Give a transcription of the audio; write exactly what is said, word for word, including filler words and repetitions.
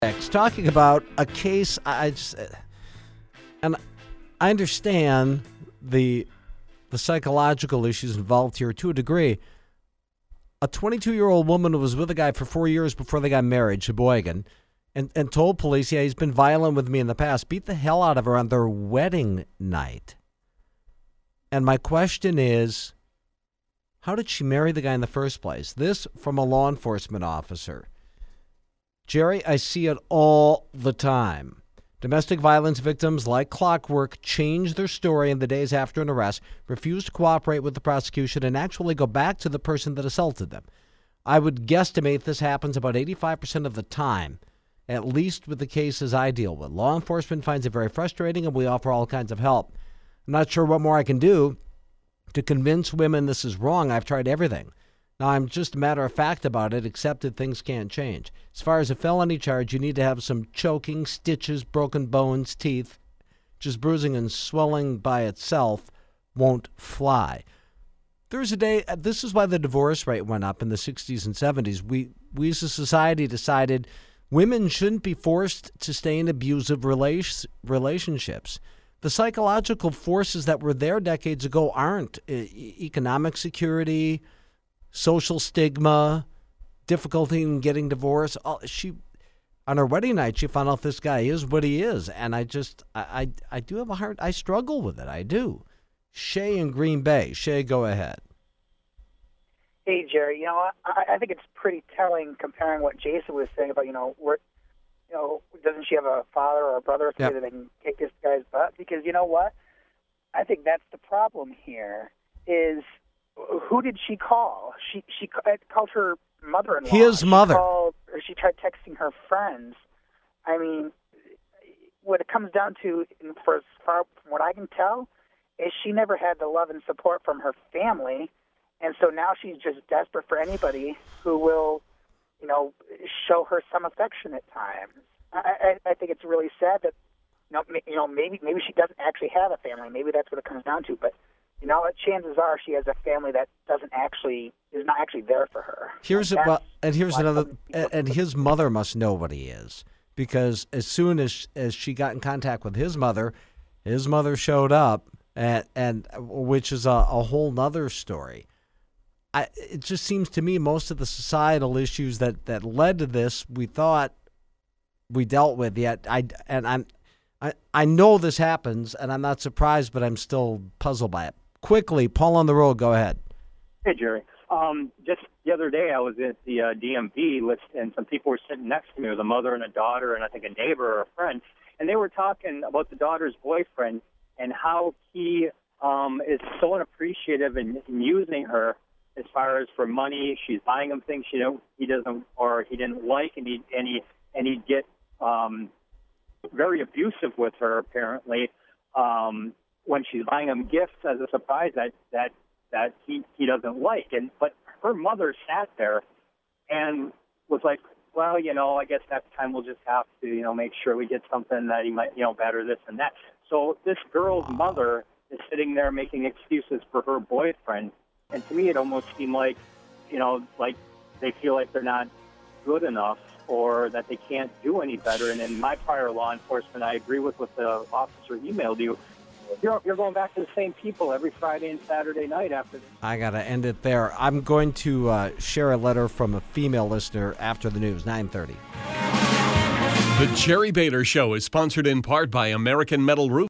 Talking about a case, I just, and I understand the the psychological issues involved here to a degree. A twenty-two-year-old woman was with a guy for four years before they got married, Sheboygan, and, and told police, yeah, he's been violent with me in the past, beat the hell out of her on their wedding night. And my question is, how did she marry the guy in the first place? This from a law enforcement officer. Jerry, I see it all the time. Domestic violence victims, like clockwork, change their story in the days after an arrest, refuse to cooperate with the prosecution, and actually go back to the person that assaulted them. I would guesstimate this happens about eighty-five percent of the time, at least with the cases I deal with. Law enforcement finds it very frustrating, and we offer all kinds of help. I'm not sure what more I can do to convince women this is wrong. I've tried everything. Now, I'm just a matter of fact about it, except that things can't change. As far as a felony charge, you need to have some choking, stitches, broken bones, teeth. Just bruising and swelling by itself won't fly. There's a day, this is why the divorce rate went up in the sixties and seventies. We, we as a society decided women shouldn't be forced to stay in abusive rela- relationships. The psychological forces that were there decades ago aren't. E- economic security, social stigma, difficulty in getting divorced. She, on her wedding night, she found out this guy is what he is, and I just, I, I, I do have a hard, I struggle with it. I do. Shay in Green Bay. Shay, go ahead. Hey, Jerry. You know, I, I think it's pretty telling comparing what Jason was saying about, you know, where, you know, doesn't she have a father or a brother or somebody Yep. that can kick this guy's butt? Because you know what? I think that's the problem here. Is who did she call? She she called her mother-in-law. His she mother. Called, or she tried texting her friends. I mean, what it comes down to, for as far from what I can tell, is she never had the love and support from her family, and so now she's just desperate for anybody who will, you know, show her some affection at times. I, I, I think it's really sad that, you know, you know, maybe maybe she doesn't actually have a family. Maybe that's what it comes down to, but. You know, chances are she has a family that doesn't actually is not actually there for her. Here's and, a, well, and here's another, people, and his mother must know what he is, because as soon as as she got in contact with his mother, his mother showed up, and and which is a, a whole nother story. I, it just seems to me most of the societal issues that, that led to this we thought we dealt with. Yet I and I'm I I know this happens, and I'm not surprised, but I'm still puzzled by it. Quickly, Paul on the road, go ahead. Hey, Jerry. Um, just the other day, I was at the uh, D M V list, and some people were sitting next to me with a mother and a daughter, and I think a neighbor or a friend, and they were talking about the daughter's boyfriend and how he um, is so unappreciative in, in using her as far as for money. She's buying him things she don't, he doesn't or he didn't like, and he and he and he'd get um, very abusive with her apparently. Um, when she's buying him gifts as a surprise that that that he he doesn't like, and but her mother sat there and was like, well, you know, I guess next time we'll just have to, you know, make sure we get something that he might, you know, better this and that. So this girl's mother is sitting there making excuses for her boyfriend, and to me it almost seemed like, you know, like they feel like they're not good enough or that they can't do any better. And in my prior law enforcement, I agree with what the officer emailed you. You're, you're going back to the same people every Friday and Saturday night after this. I got to end it there. I'm going to uh, share a letter from a female listener after the news, nine thirty. The Jerry Bader Show is sponsored in part by American Metal Roofing.